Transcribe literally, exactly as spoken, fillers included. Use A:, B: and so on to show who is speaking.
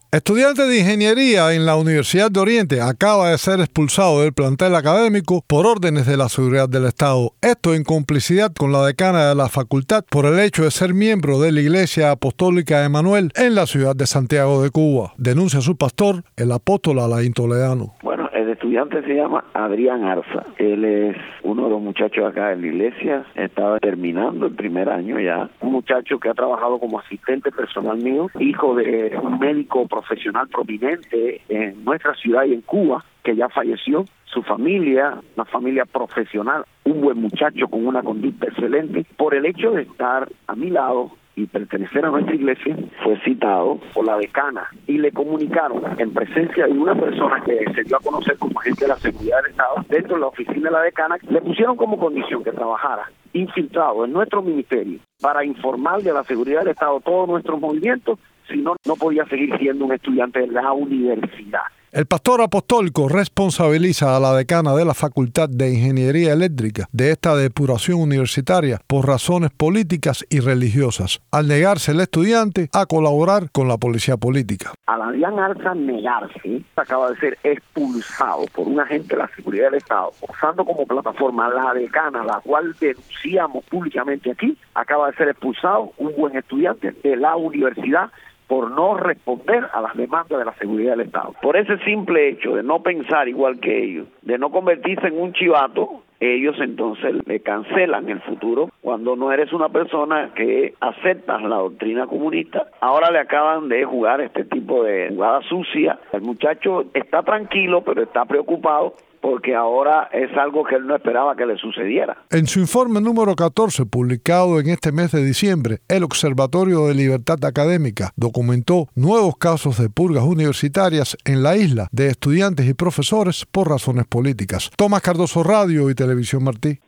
A: Estudiante de ingeniería en la Universidad de Oriente acaba de ser expulsado del plantel académico por órdenes de la seguridad del Estado. Esto en complicidad con la decana de la facultad por el hecho de ser miembro de la Iglesia Apostólica Emanuel en la ciudad de Santiago de Cuba. Denuncia su pastor, el apóstol Alain Toledano.
B: Bueno, el estudiante se llama Adrián Arza. Él es uno de los muchachos acá en la iglesia. Estaba terminando el primer año ya. Un muchacho que ha trabajado como asistente personal mío, hijo de un médico profesional prominente en nuestra ciudad y en Cuba, que ya falleció. Su familia, una familia profesional, un buen muchacho con una conducta excelente. Por el hecho de estar a mi lado y pertenecer a nuestra iglesia, fue citado por la decana y le comunicaron en presencia de una persona que se dio a conocer como agente de la seguridad del Estado dentro de la oficina de la decana. Le pusieron como condición que trabajara infiltrado en nuestro ministerio para informar de la seguridad del Estado todos nuestros movimientos, si no, no podía seguir siendo un estudiante de la universidad.
A: El pastor apostólico responsabiliza a la decana de la Facultad de Ingeniería Eléctrica de esta depuración universitaria por razones políticas y religiosas, al negarse el estudiante a colaborar con la policía política.
B: Al Adrián Arza negarse, acaba de ser expulsado por un agente de la seguridad del Estado, usando como plataforma la decana, la cual denunciamos públicamente aquí, acaba de ser expulsado un buen estudiante de la universidad por no responder a las demandas de la seguridad del Estado. Por ese simple hecho de no pensar igual que ellos, de no convertirse en un chivato, ellos entonces le cancelan el futuro. Cuando no eres una persona que aceptas la doctrina comunista, ahora le acaban de jugar este tipo de jugada sucia. El muchacho está tranquilo, pero está preocupado, porque ahora es algo que él no esperaba que le sucediera.
A: En su informe número catorce, publicado en este mes de diciembre, el Observatorio de Libertad Académica documentó nuevos casos de purgas universitarias en la isla de estudiantes y profesores por razones políticas. Tomás Cardoso, Radio y Televisión Martí.